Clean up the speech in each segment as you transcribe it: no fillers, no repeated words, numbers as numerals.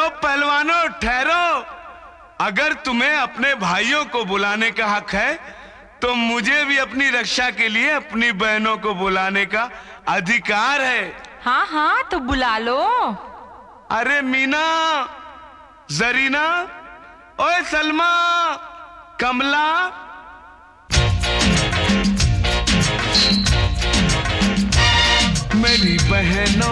पहलवानों ठहरो। अगर तुम्हें अपने भाइयों को बुलाने का हक है तो मुझे भी अपनी रक्षा के लिए अपनी बहनों को बुलाने का अधिकार है। हाँ हाँ, तो बुला लो। अरे मीना, जरीना, ओए सलमा, कमला, मेरी बहनों,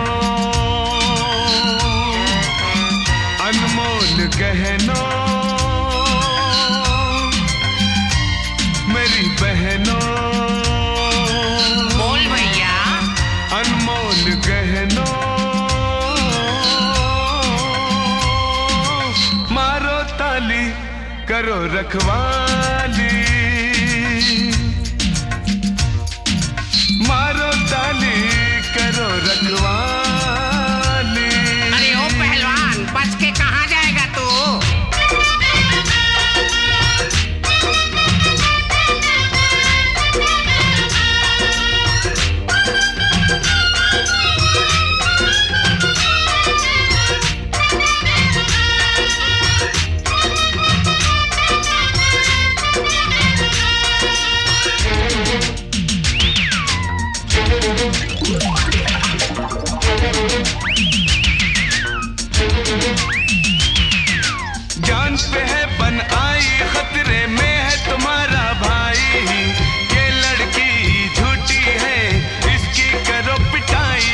अनमोल गहनों, मेरी बहनों, बोल भैया। अनमोल गहनों, मारो ताली करो रखवाली, मारो ताली करो रखवाली। अरे ओ पहलवान, बच के कहाँ जाएगा तू? जान पे है बन आई, खतरे में है तुम्हारा भाई, ये लड़की झूठी है इसकी करो पिटाई।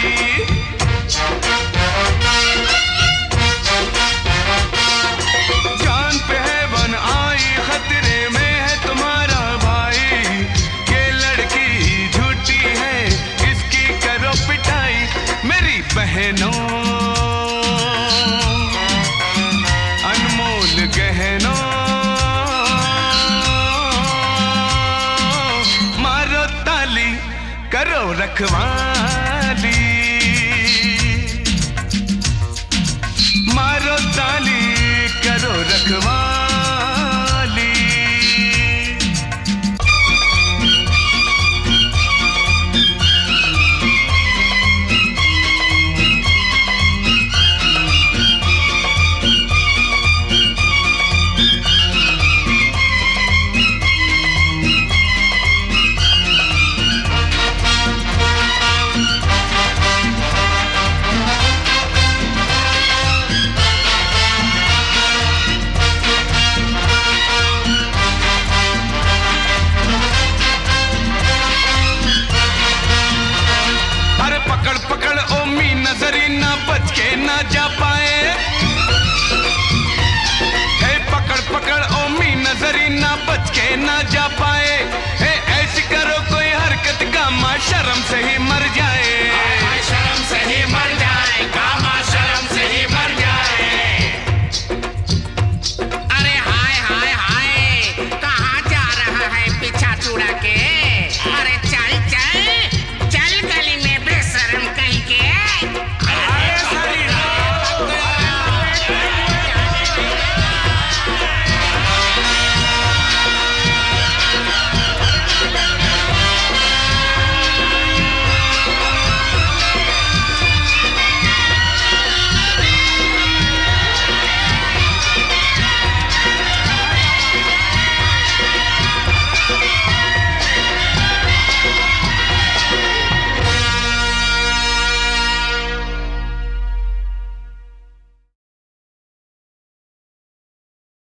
जान पे है बन आई, खतरे में है तुम्हारा भाई, ये लड़की झूठी है इसकी करो पिटाई। मेरी बहनों, अनमोल गहनों, मारो ताली करो रखवाली, मारो ताली करो रखवाली। जरीना बच के ना जा पाए, हे पकड़ पकड़ ओ मीना, जरीना बच के ना जा पाए। हे ऐसी करो कोई हरकत गामा, शर्म से ही